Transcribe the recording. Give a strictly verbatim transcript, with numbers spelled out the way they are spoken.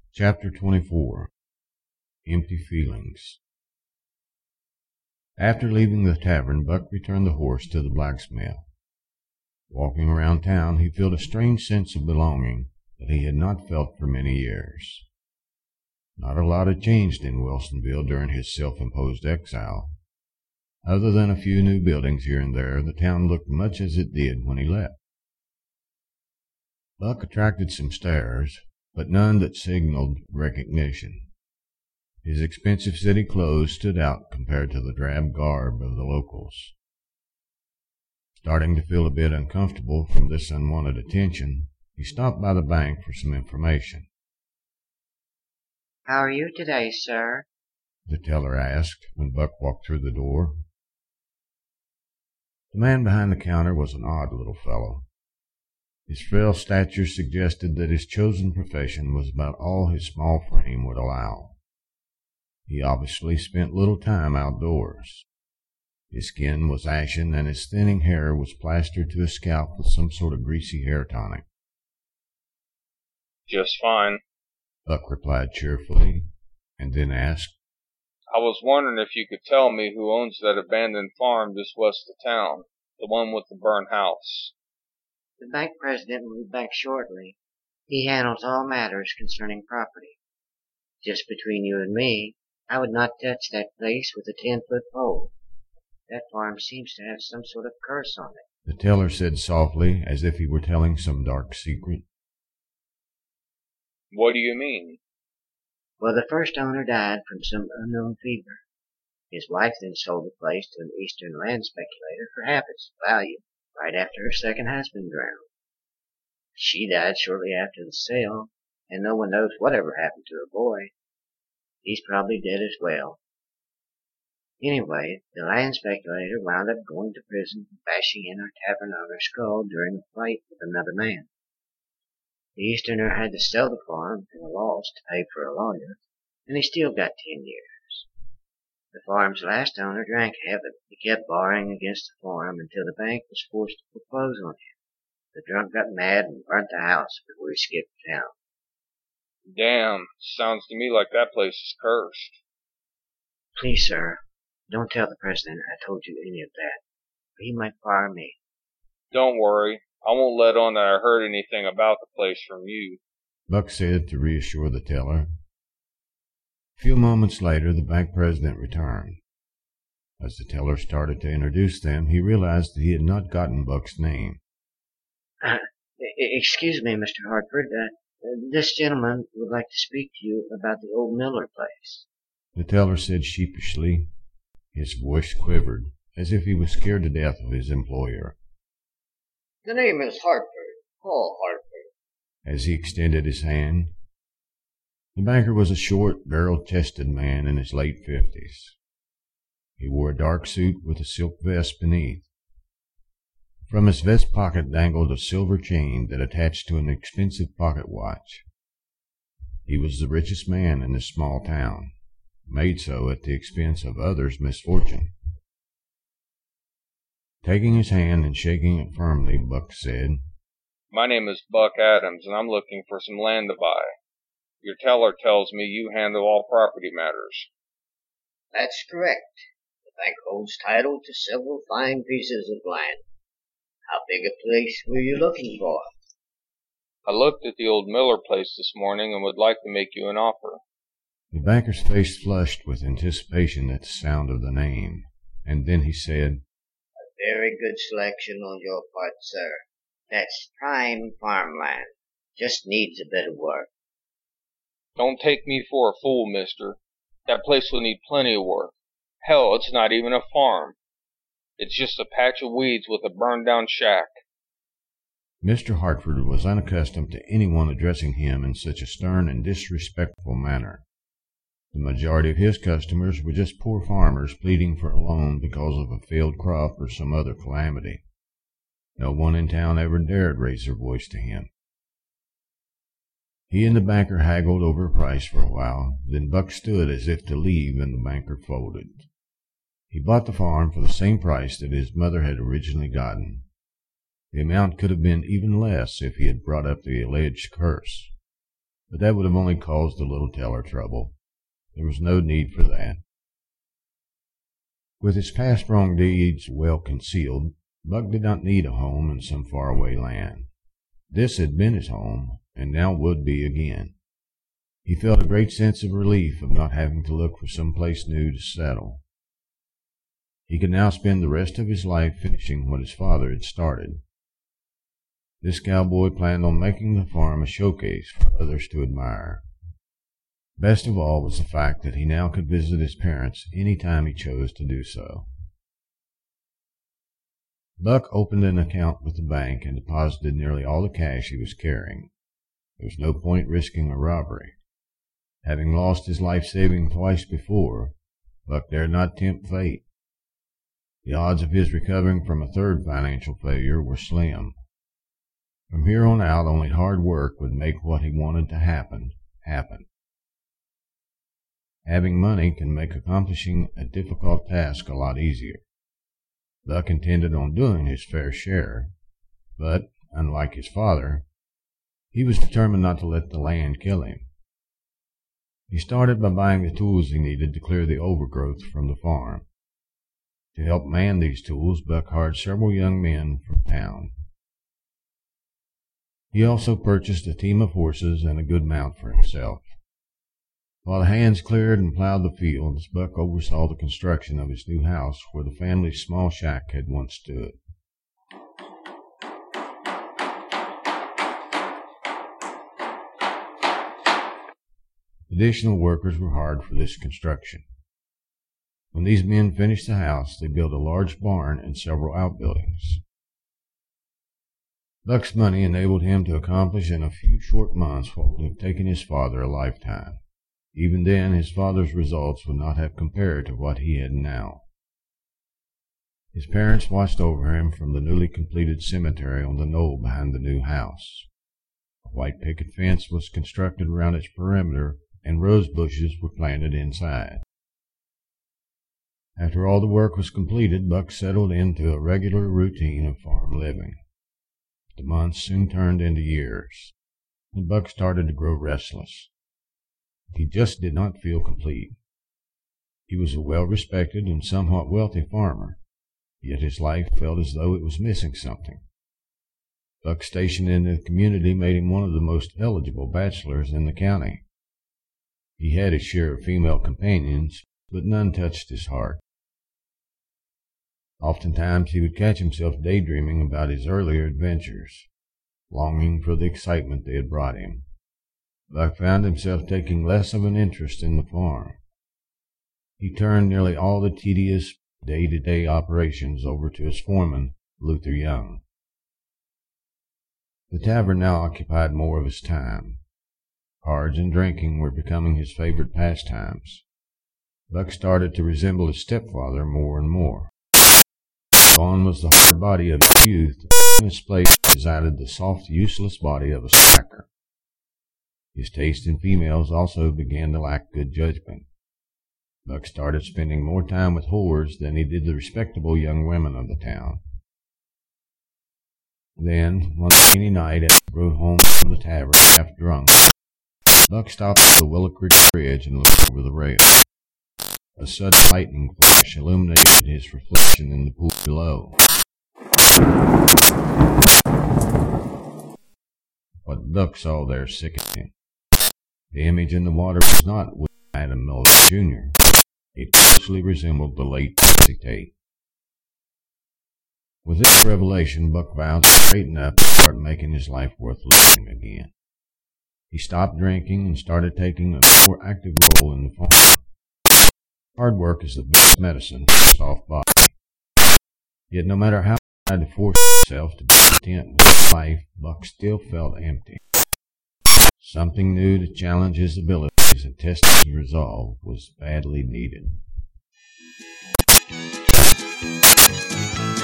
Chapter twenty-four. Empty Feelings. After leaving the tavern, Buck returned the horse to the blacksmith. Walking around town, he felt a strange sense of belonging that he had not felt for many years. Not a lot had changed in Wilsonville during his self-imposed exile. Other than a few new buildings here and there, the town looked much as it did when he left. Buck attracted some stares, but none that signaled recognition. His expensive city clothes stood out compared to the drab garb of the locals. Starting to feel a bit uncomfortable from this unwanted attention, he stopped by the bank for some information. "How are you today, sir?" the teller asked when Buck walked through the door. The man behind the counter was an odd little fellow. His frail stature suggested that his chosen profession was about all his small frame would allow. He obviously spent little time outdoors. His skin was ashen, and his thinning hair was plastered to his scalp with some sort of greasy hair tonic. "Just fine," Buck replied cheerfully, and then asked, "I was wondering if you could tell me who owns that abandoned farm just west of town, the one with the burned house." "The bank president will be back shortly. He handles all matters concerning property. Just between you and me, I would not touch that place with a ten-foot pole. That farm seems to have some sort of curse on it." the teller said softly, as if he were telling some dark secret. "What do you mean?" Well, the first owner died from some unknown fever. His wife then sold the place to an eastern land speculator for half its value, right after her second husband drowned. She died shortly after the sale, and no one knows whatever happened to her boy. He's probably dead as well. Anyway, the land speculator wound up going to prison for bashing in our tavern owner's skull during a fight with another man. The Easterner had to sell the farm at a loss to pay for a lawyer, and he still got ten years. The farm's last owner drank heaven. He kept borrowing against the farm until the bank was forced to foreclose on him. The drunk got mad and burnt the house before he skipped town. "Damn, sounds to me like that place is cursed." Please, sir, don't tell the president I told you any of that, or he might fire me. "Don't worry, I won't let on that I heard anything about the place from you," Buck said to reassure the teller. A few moments later, the bank president returned. As the teller started to introduce them, he realized that he had not gotten Buck's name. Uh, excuse me, Mister Hartford. Uh, this gentleman would like to speak to you about the old Miller place. The teller said sheepishly. His voice quivered, as if he was scared to death of his employer. "The name is Hartford, Paul Hartford," as he extended his hand. The banker was a short, barrel-chested man in his late fifties. He wore a dark suit with a silk vest beneath. From his vest pocket dangled a silver chain that attached to an expensive pocket watch. He was the richest man in this small town, made so at the expense of others' misfortune. Taking his hand and shaking it firmly, Buck said, "My name is Buck Adams, and I'm looking for some land to buy. Your teller tells me you handle all property matters." "That's correct. The bank holds title to several fine pieces of land. How big a place were you looking for?" "I looked at the old Miller place this morning and would like to make you an offer." The banker's face flushed with anticipation at the sound of the name, and then he said, "Very good selection on your part, sir. That's prime farmland. Just needs a bit of work." "Don't take me for a fool, mister. That place will need plenty of work. Hell, it's not even a farm. It's just a patch of weeds with a burned-down shack." Mister Hartford was unaccustomed to anyone addressing him in such a stern and disrespectful manner. The majority of his customers were just poor farmers pleading for a loan because of a failed crop or some other calamity. No one in town ever dared raise their voice to him. He and the banker haggled over a price for a while, then Buck stood as if to leave, and the banker folded. He bought the farm for the same price that his mother had originally gotten. The amount could have been even less if he had brought up the alleged curse. but that would have only caused the little teller trouble. There was no need for that. With his past wrong deeds well concealed, Buck did not need a home in some faraway land. This had been his home, and now would be again. He felt a great sense of relief of not having to look for some place new to settle. He could now spend the rest of his life finishing what his father had started. This cowboy planned on making the farm a showcase for others to admire. Best of all was the fact that he now could visit his parents any time he chose to do so. Buck opened an account with the bank and deposited nearly all the cash he was carrying. There was no point risking a robbery. Having lost his life-saving twice before, Buck dared not tempt fate. The odds of his recovering from a third financial failure were slim. From here on out, only hard work would make what he wanted to happen, happen. Having money can make accomplishing a difficult task a lot easier. Buck intended on doing his fair share, but, unlike his father, he was determined not to let the land kill him. He started by buying the tools he needed to clear the overgrowth from the farm. To help man these tools, Buck hired several young men from town. He also purchased a team of horses and a good mount for himself. While the hands cleared and plowed the fields, Buck oversaw the construction of his new house where the family's small shack had once stood. Additional workers were hired for this construction. When these men finished the house, they built a large barn and several outbuildings. Buck's money enabled him to accomplish in a few short months what would have taken his father a lifetime. Even then, his father's results would not have compared to what he had now. His parents watched over him from the newly completed cemetery on the knoll behind the new house. A white picket fence was constructed around its perimeter, and rose bushes were planted inside. After all the work was completed, Buck settled into a regular routine of farm living. The months soon turned into years, and Buck started to grow restless. He just did not feel complete. He was a well-respected and somewhat wealthy farmer, yet his life felt as though it was missing something. Buck's station in the community made him one of the most eligible bachelors in the county. He had his share of female companions, but none touched his heart. Oftentimes he would catch himself daydreaming about his earlier adventures, longing for the excitement they had brought him. Buck found himself taking less of an interest in the farm. He turned nearly all the tedious day-to-day operations over to his foreman, Luther Young. The tavern now occupied more of his time. Cards and drinking were becoming his favorite pastimes. Buck started to resemble his stepfather more and more. Gone was the hard body of youth, and in its place resided the soft, useless body of a slacker. His taste in females also began to lack good judgment. Buck started spending more time with whores than he did the respectable young women of the town. Then, one rainy night, as he rode home from the tavern half drunk, Buck stopped at the Willow Creek Bridge and looked over the rail. A sudden lightning flash illuminated his reflection in the pool below. What Buck saw there sickened him. The image in the water was not William Adam Miller, Junior It closely resembled the late Patsy Tate. With this revelation, Buck vowed to straighten up and start making his life worth living again. He stopped drinking and started taking a more active role in the farm. Hard work is the best medicine for a soft body. Yet no matter how he tried to force himself to be content with his life, Buck still felt empty. Something new to challenge his abilities and test his resolve was badly needed.